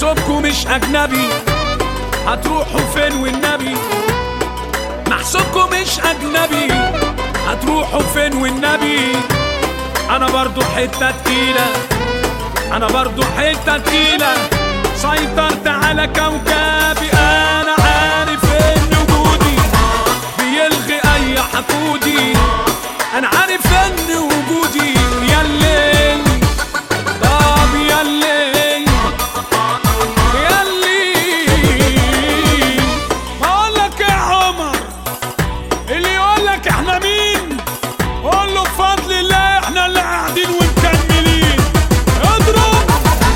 محسوبكم مش اجنبي، هتروحوا فين والنبي؟ محسوبكم مش اجنبي، هتروحوا فين والنبي؟ انا برضو حتة تقيلة، انا برضو حتة تقيلة، سيطرت على كوكبي. انا عارف ان وجودي بيلغي اي حقودي، انا عارف ان وجودي ياللي، طب ياللي بقولك يا عمر، اللي يقولك احنا مين قول له بفضل الله احنا اللي قاعدين ومكملين. اضرب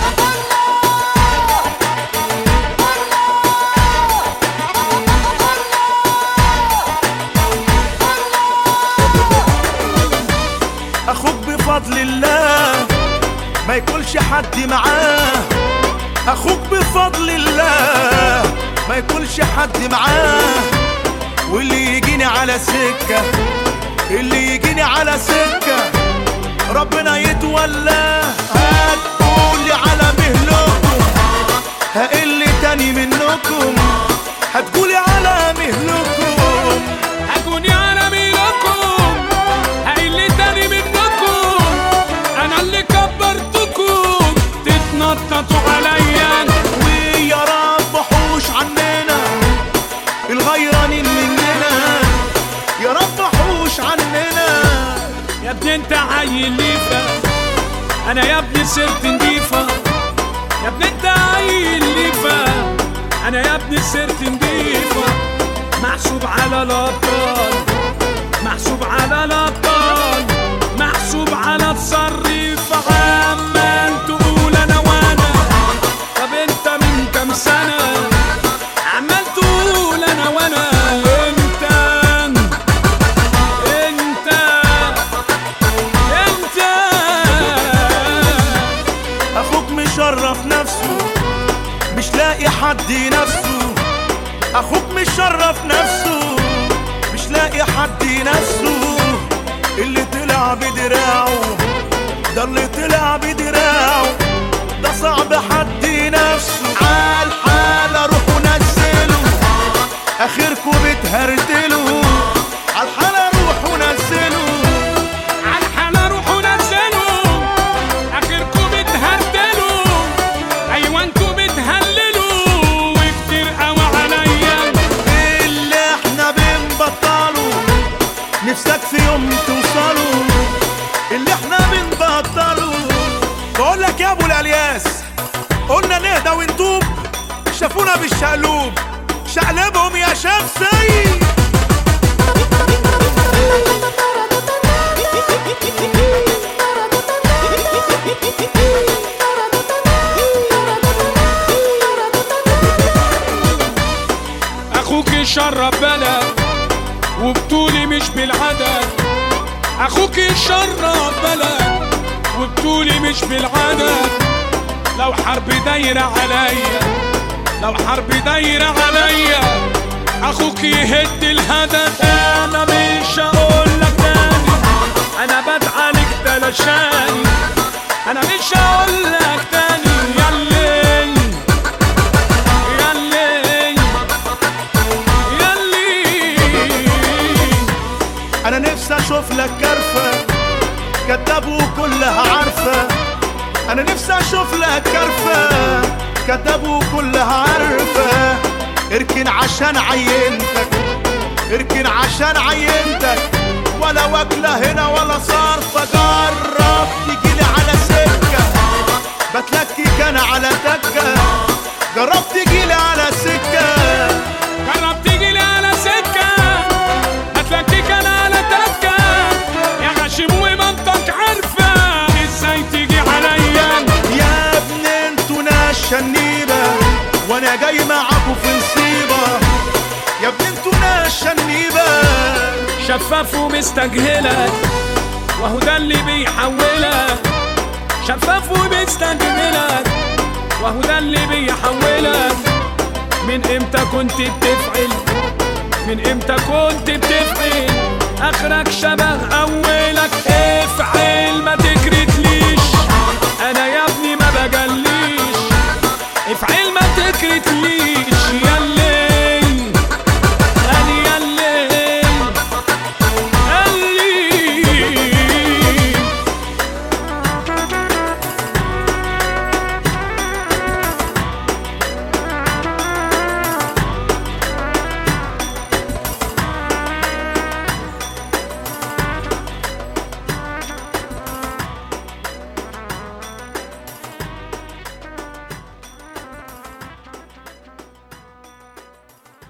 اخوك بفضل الله ما يكونش حد معاه، اخوك بفضل الله ما يكونش حد معاه، واللي يجيني على سكة، اللي يجيني على سكة ربنا يتولاه. هتقولي على مهلكم هقل تاني منكم، هتقولي على مهلكم، هتقولي على مهلكم، هقل تاني منكم، انا اللي كبرتكم تتنططوا عليا. ويا رب حوش عننا الغيرانين مننا، يا رب حوش عننا. يا ابني انت عيل ليفة، انا يا ابني صرت نضيفة، يا ابني انت عيل ليفة، انا يا ابني صرت نضيفة. محسوب على الابطال، محسوب على الابطال، محسوب على الصريف. عمال تقول انا وانا، طب انت من كام سنة عمال تقول انا وانا؟ مشرف نفسه مش لاقي حد نفسه، اخوك مشرف نفسه مش لاقي حد نفسه. اللي طلع بدراعه ده، اللي طلع بدراعه ده صعب حد نفسه. عالحال اروحوا نزلوا اخركم بتهرتلوا، عالحال اروحوا نزلوا، عالحال اروحوا نزلوا اخركم بتهرتلوا. ايوه انتوا بتهللوا وكتير قوي عليا. اللي احنا بنبطلوا نفسك في يوم توصلوا، اللي احنا بنبطلوا. بقولك يا ابو الالياس قلنا نهدى ونتوب، شافونا بالشقلوب شقلبهم يا شمسي. اخوك يشرب بلد وبطولي مش بالعدد، اخوك يشرب بلد وبطولي مش بالعدد. لو حرب دايرة عليا، لو حرب دايرة عليا، اخوك يهد الهدف. انا مش هقولك تاني انا بدعلك تلاشاني، انا مش هقولك تاني ياللي ياللي ياللي. انا نفسي اشوف لك كرفة كداب وكلها عارفة، انا نفسي اشوف لك كرفة كداب وكلها عارفة. اركن عشان عينتك، اركن عشان عينتك، ولا واكلة هنا ولا صارفة. جرب تجيلي على سكة بتلكك انا على تكة، جرب تجيلي على سكة، جرب تجيلي على سكة هتلكك انا على تكة. يا غشيم ومنطق عارفة ازاي تيجي عليا. يا ابن انتوا ناس شنيبة وانا جاي معاكوا في نصيبة، يا ابن انتوا ناس شنيبة. شفاف ومستجهلك وهو ده اللي بيحولك، شفاف ومستجهلك وهو ده اللي بيحولك. من امتى كنت بتفعل، من امتى كنت بتفعل؟ اخرك شبه اولك. افعل ما تكرتليش، انا يا ابني ما بجليش. افعل قالت لي